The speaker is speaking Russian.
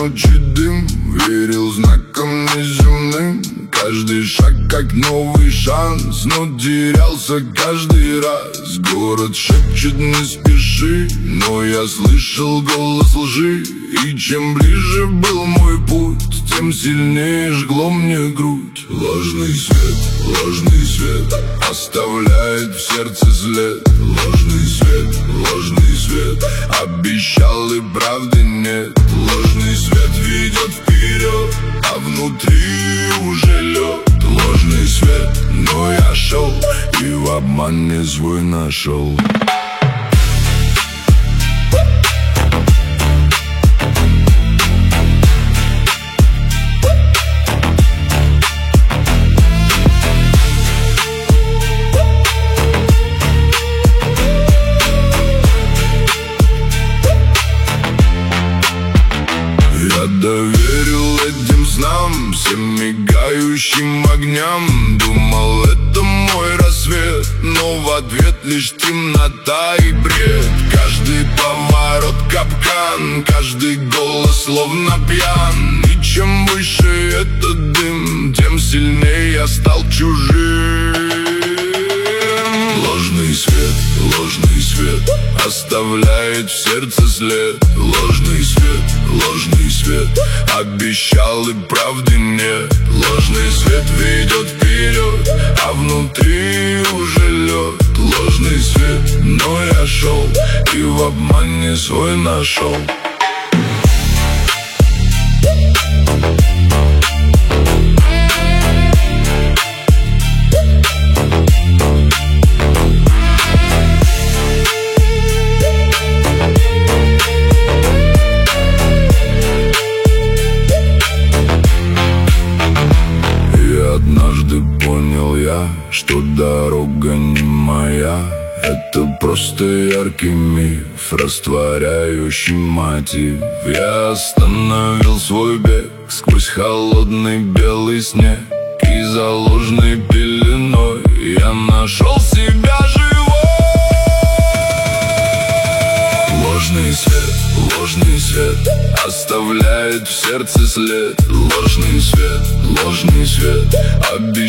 ночи дым, верил знаком неземным. Каждый шаг как новый шанс, но терялся каждый раз. Город шепчет не спеши, но я слышал голос лжи. И чем ближе был мой путь, тем сильнее жгло мне грудь. Ложный свет оставляет в сердце след. Ложный свет обещал и правды нет. Ложный свет ведет вперед, а внутри уже лед. Ложный свет, но я шел и в обмане свой нашел. Я доверил этим снам, всем мигающим огням. Думал, это мой рассвет, но в ответ лишь темнота и бред. Каждый поворот капкан, каждый голос словно пьян. И чем выше этот дым, тем сильнее я стал чужим. Ложный свет оставляет в сердце след. Ложный свет обещал и правды нет. Ложный свет ведет вперед, а внутри уже лед. Ложный свет, но я шел и в обмане свой нашел. Однажды понял я, что дорога не моя. Это просто яркий миф, растворяющий мотив. Я остановил свой бег сквозь холодный белый снег, и за ложной пеленой я нашел себя живой. Ложный свет оставляет в сердце след. Ложный свет